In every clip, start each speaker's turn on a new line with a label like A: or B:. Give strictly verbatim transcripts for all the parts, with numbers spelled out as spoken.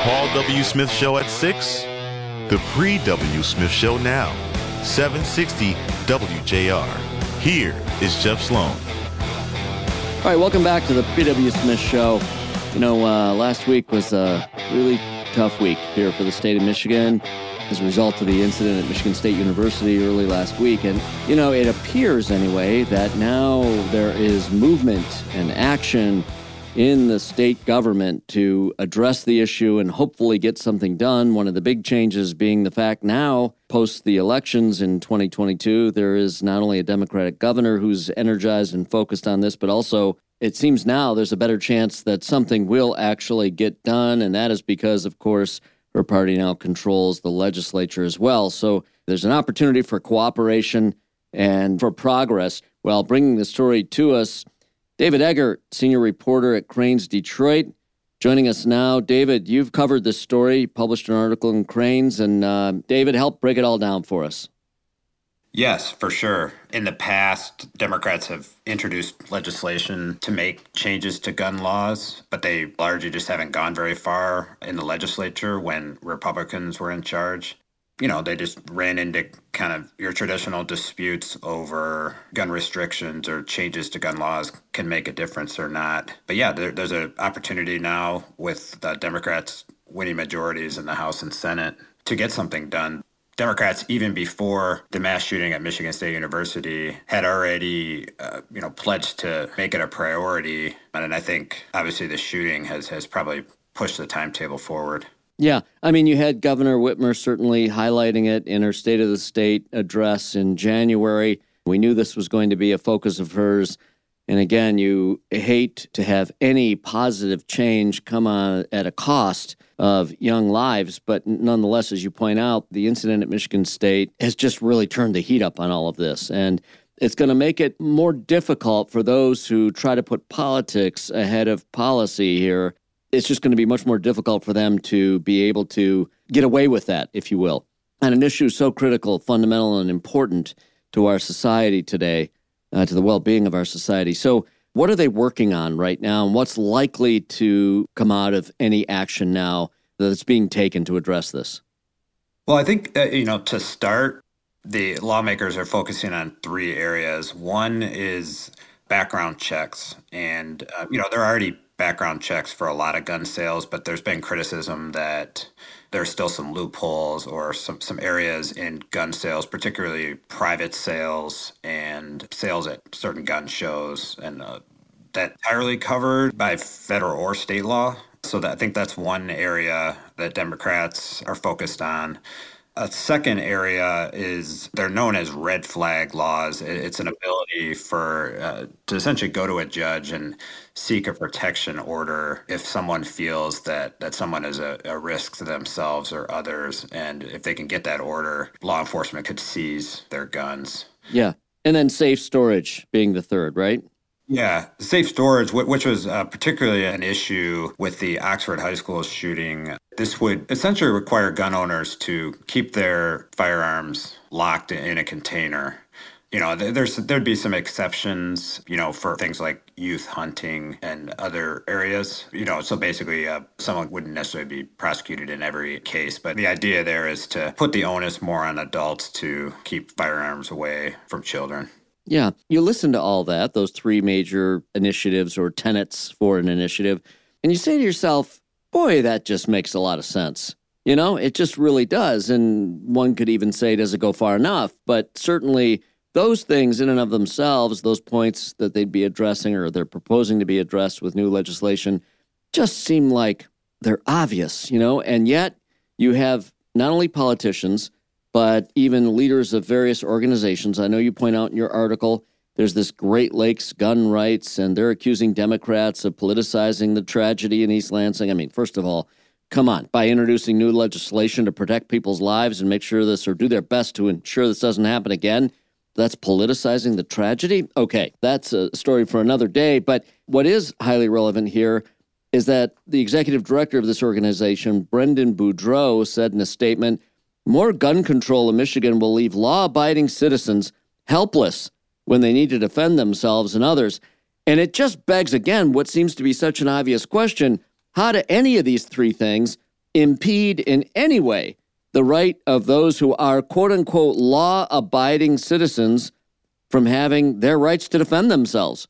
A: Paul W. Smith Show at six. The pre-W. Smith Show now. seven sixty W J R. Here is Jeff Sloan.
B: All right, welcome back to the P W. Smith Show. You know, uh, last week was a really tough week here for the state of Michigan as a result of the incident at Michigan State University early last week. And, you know, it appears anyway that now there is movement and action in the state government to address the issue and hopefully get something done. One of the big changes being the fact now, post the elections in twenty twenty-two, there is not only a Democratic governor who's energized and focused on this, but also it seems now there's a better chance that something will actually get done. And that is because, of course, her party now controls the legislature as well. So there's an opportunity for cooperation and for progress. Well, bringing the story to us, David Eggert, senior reporter at Crain's Detroit, joining us now. David, you've covered this story, published an article in Crain's, and uh, David, help break it all down for us.
C: Yes, for sure. In the past, Democrats have introduced legislation to make changes to gun laws, but they largely just haven't gone very far in the legislature when Republicans were in charge. You know, they just ran into kind of your traditional disputes over gun restrictions or changes to gun laws can make a difference or not. But yeah, there, there's an opportunity now with the Democrats winning majorities in the House and Senate to get something done. Democrats, even before the mass shooting at Michigan State University, had already, uh, you know, pledged to make it a priority. And I think, obviously, the shooting has, has probably pushed the timetable forward.
B: Yeah. I mean, you had Governor Whitmer certainly highlighting it in her State of the State address in January. We knew this was going to be a focus of hers. And again, you hate to have any positive change come on at a cost of young lives. But nonetheless, as you point out, the incident at Michigan State has just really turned the heat up on all of this. And it's going to make it more difficult for those who try to put politics ahead of policy here. It's just going to be much more difficult for them to be able to get away with that, if you will, on an issue so critical, fundamental, and important to our society today, uh, to the well-being of our society. So what are they working on right now, and what's likely to come out of any action now that's being taken to address this?
C: Well, I think, uh, you know, to start, the lawmakers are focusing on three areas. One is background checks, and, uh, you know, they're already background checks for a lot of gun sales, but there's been criticism that there's still some loopholes or some, some areas in gun sales, particularly private sales and sales at certain gun shows, and uh, that entirely covered by federal or state law. So that, I think that's one area that Democrats are focused on. A second area is they're known as red flag laws. It's an ability for uh, to essentially go to a judge and seek a protection order if someone feels that, that someone is a, a risk to themselves or others. And if they can get that order, law enforcement could seize their guns.
B: Yeah. And then safe storage being the third, right?
C: Yeah, safe storage, which was uh, particularly an issue with the Oxford High School shooting. This would essentially require gun owners to keep their firearms locked in a container. You know, there's there'd be some exceptions, you know, for things like youth hunting and other areas. You know, so basically, uh, someone wouldn't necessarily be prosecuted in every case. But the idea there is to put the onus more on adults to keep firearms away from children.
B: Yeah, you listen to all that, those three major initiatives or tenets for an initiative, and you say to yourself, boy, that just makes a lot of sense. You know, it just really does. And one could even say, does it go far enough? But certainly those things in and of themselves, those points that they'd be addressing or they're proposing to be addressed with new legislation, just seem like they're obvious, you know, and yet you have not only politicians, but even leaders of various organizations. I know you point out in your article, there's this Great Lakes gun rights, and they're accusing Democrats of politicizing the tragedy in East Lansing. I mean, first of all, come on, by introducing new legislation to protect people's lives and make sure this, or do their best to ensure this doesn't happen again, that's politicizing the tragedy? Okay, that's a story for another day. But what is highly relevant here is that the executive director of this organization, Brendan Boudreau, said in a statement, more gun control in Michigan will leave law-abiding citizens helpless when they need to defend themselves and others. And it just begs, again, what seems to be such an obvious question. How do any of these three things impede in any way the right of those who are quote-unquote law-abiding citizens from having their rights to defend themselves.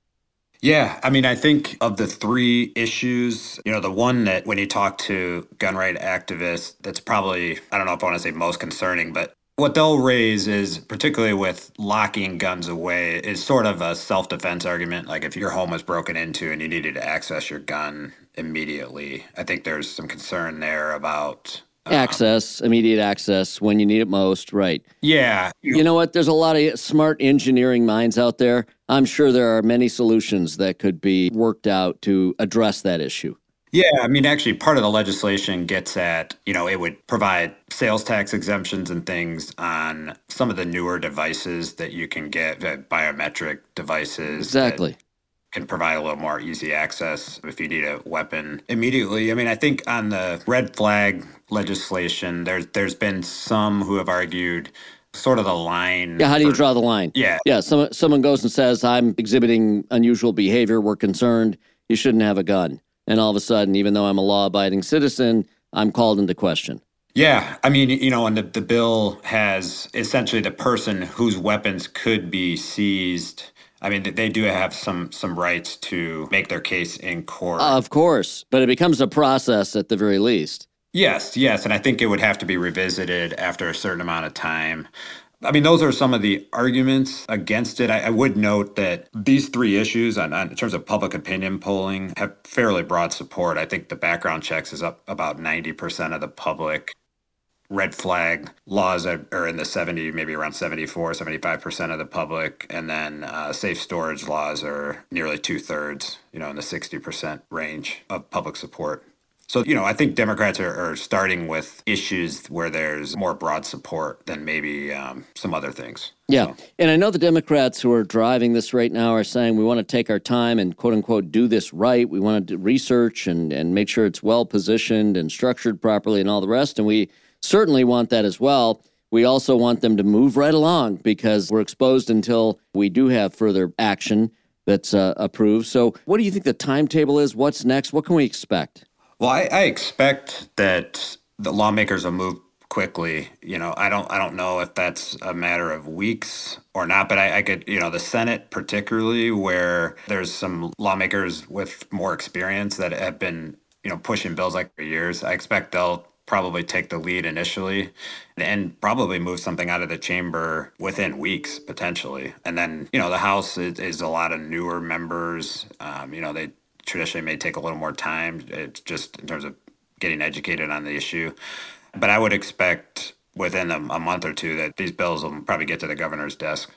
C: Yeah, I mean, I think of the three issues, you know, the one that when you talk to gun right activists, that's probably, I don't know if I want to say most concerning, but what they'll raise is, particularly with locking guns away, is sort of a self-defense argument. Like if your home was broken into and you needed to access your gun immediately, I think there's some concern there about um,
B: access, immediate access when you need it most, right?
C: Yeah.
B: You know what? There's a lot of smart engineering minds out there. I'm sure there are many solutions that could be worked out to address that issue.
C: Yeah, I mean, actually, part of the legislation gets at, you know, it would provide sales tax exemptions and things on some of the newer devices that you can get, uh, biometric devices.
B: Exactly.
C: Can provide a little more easy access if you need a weapon immediately. I mean, I think on the red flag legislation, there's there's been some who have argued sort of the line.
B: Yeah, how do you
C: for,
B: draw the line?
C: Yeah.
B: Yeah, someone, someone goes and says, I'm exhibiting unusual behavior, we're concerned, you shouldn't have a gun. And all of a sudden, even though I'm a law-abiding citizen, I'm called into question.
C: Yeah, I mean, you know, and the, the bill has essentially the person whose weapons could be seized. I mean, they do have some some rights to make their case in court.
B: Uh, of course, but it becomes a process at the very least.
C: Yes, yes, and I think it would have to be revisited after a certain amount of time. I mean, those are some of the arguments against it. I, I would note that these three issues, on, on, in terms of public opinion polling, have fairly broad support. I think the background checks is up about ninety percent of the public. Red flag laws are in the seventy, maybe around seventy-four, seventy-five percent of the public. And then uh, safe storage laws are nearly two thirds, you know, in the sixty percent range of public support. So, you know, I think Democrats are, are starting with issues where there's more broad support than maybe um, some other things.
B: Yeah.
C: So.
B: And I know the Democrats who are driving this right now are saying we want to take our time and, quote unquote, do this right. We want to do research and, and make sure it's well positioned and structured properly and all the rest. And we certainly want that as well. We also want them to move right along because we're exposed until we do have further action that's uh, approved. So what do you think the timetable is? What's next? What can we expect?
C: Well, I, I expect that the lawmakers will move quickly. You know, I don't I don't know if that's a matter of weeks or not, but I, I could, you know, the Senate particularly, where there's some lawmakers with more experience that have been, you know, pushing bills like for years. I expect they'll probably take the lead initially and probably move something out of the chamber within weeks, potentially. And then, you know, the House is, is a lot of newer members. Um, you know, they traditionally may take a little more time. It's just in terms of getting educated on the issue. But I would expect within a, a month or two that these bills will probably get to the governor's desk.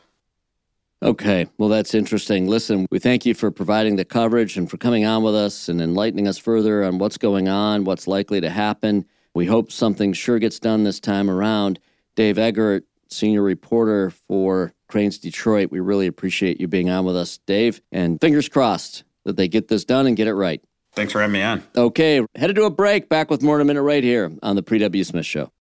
B: Okay, well, that's interesting. Listen, we thank you for providing the coverage and for coming on with us and enlightening us further on what's going on, what's likely to happen. We hope something sure gets done this time around. Dave Eggert, senior reporter for Crain's Detroit, we really appreciate you being on with us, Dave, and fingers crossed that they get this done and get it right.
C: Thanks for having me on.
B: Okay, headed to a break. Back with more in a minute right here on the Pre W. Smith Show.